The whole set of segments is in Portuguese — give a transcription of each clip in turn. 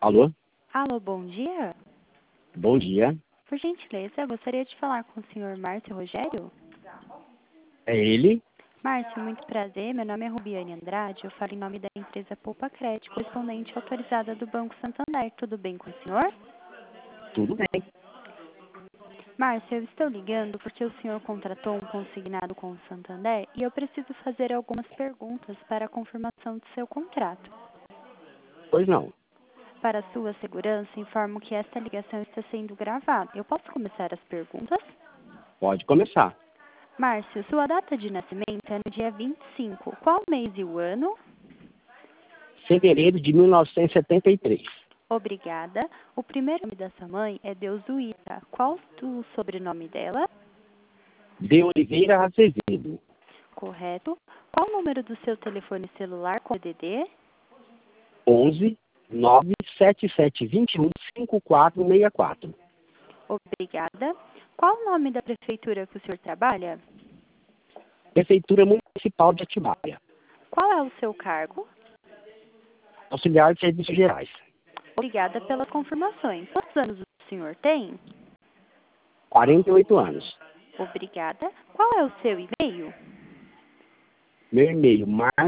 Alô? Alô, bom dia. Bom dia. Por gentileza, eu gostaria de falar com o senhor Márcio Rogério. É ele? Márcio, muito prazer. Meu nome é Rubiane Andrade. Eu falo em nome da empresa Poupa Crédito, correspondente autorizada do Banco Santander. Tudo bem com o senhor? Tudo bem. Márcio, eu estou ligando porque o senhor contratou um consignado com o Santander e eu preciso fazer algumas perguntas para a confirmação do seu contrato. Pois não. Para a sua segurança, informo que esta ligação está sendo gravada. Eu posso começar as perguntas? Pode começar. Márcio, sua data de nascimento é no dia 25. Qual mês e o ano? Fevereiro de 1973. Obrigada. O primeiro nome da sua mãe é Deusuíta. Qual o sobrenome dela? De Oliveira Azevedo. Correto. Qual o número do seu telefone celular com DDD? 11 97721 5464. Obrigada. Qual o nome da prefeitura que o senhor trabalha? Prefeitura Municipal de Atibaia. Qual é o seu cargo? Auxiliar de Serviços Gerais. Obrigada pelas confirmações. Quantos anos o senhor tem? 48 anos. Obrigada. Qual é o seu e-mail? Meu e-mail,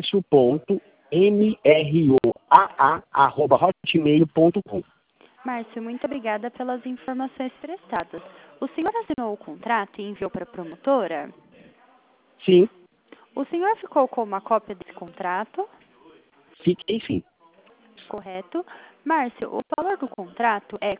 marcio.mroaa@hotmail.com. Márcio, muito obrigada pelas informações prestadas. O senhor assinou o contrato e enviou para a promotora? Sim, O senhor ficou com uma cópia desse contrato? fiquei sim. Correto. Márcio, o valor do contrato é R$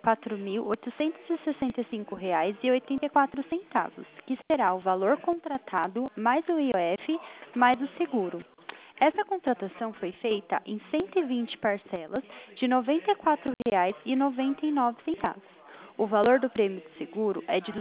4.865,84, que será o valor contratado mais o IOF mais o seguro. Essa contratação foi feita em 120 parcelas de R$ 94,99. O valor do prêmio de seguro é de R$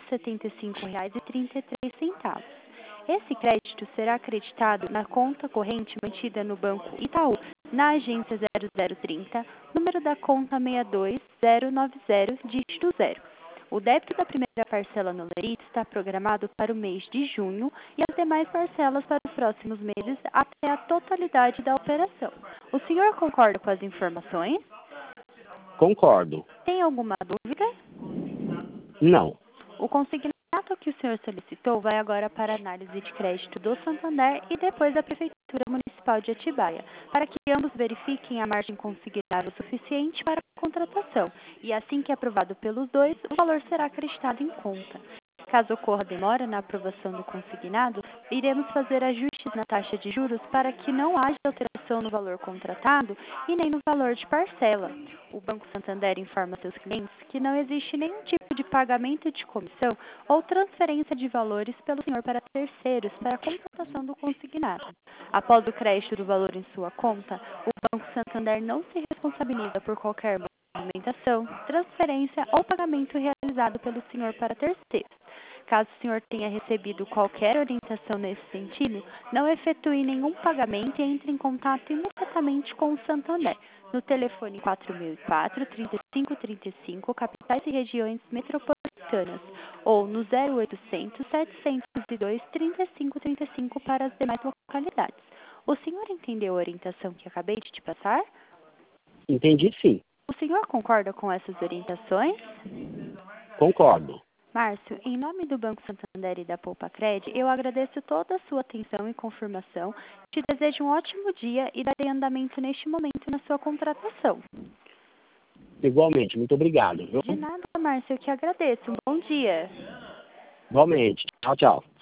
275,33. Esse crédito será acreditado na conta corrente mantida no Banco Itaú, na agência 0030, número da conta 62090, dígito 0. O débito da primeira parcela no LERIT está programado para o mês de junho e as demais parcelas para os próximos meses até a totalidade da operação. O senhor concorda com as informações? Concordo. Tem alguma dúvida? Não. O consignado que o senhor solicitou vai agora para a análise de crédito do Santander e depois da Prefeitura Municipal de Atibaia, para que ambos verifiquem a margem consignável suficiente para a contratação. E assim que aprovado pelos dois, o valor será acreditado em conta. Caso ocorra demora na aprovação do consignado, iremos fazer ajustes na taxa de juros para que não haja alteração no valor contratado e nem no valor de parcela. O Banco Santander informa seus clientes que não existe nenhum tipo de pagamento de comissão ou transferência de valores pelo senhor para terceiros para a contratação do consignado. Após o crédito do valor em sua conta, o Banco Santander não se responsabiliza por qualquer movimentação, transferência ou pagamento realizado pelo senhor para terceiros. Caso o senhor tenha recebido qualquer orientação nesse sentido, não efetue nenhum pagamento e entre em contato imediatamente com o Santander, no telefone 4004-3535, capitais e regiões metropolitanas, ou no 0800-702-3535 para as demais localidades. O senhor entendeu a orientação que acabei de te passar? Entendi sim. O senhor concorda com essas orientações? Concordo. Márcio, em nome do Banco Santander e da Poupa Cred, eu agradeço toda a sua atenção e confirmação. Te desejo um ótimo dia e darei andamento neste momento na sua contratação. Igualmente, muito obrigado. Viu? De nada, Márcio, eu que agradeço. Um bom dia. Igualmente. Tchau, tchau.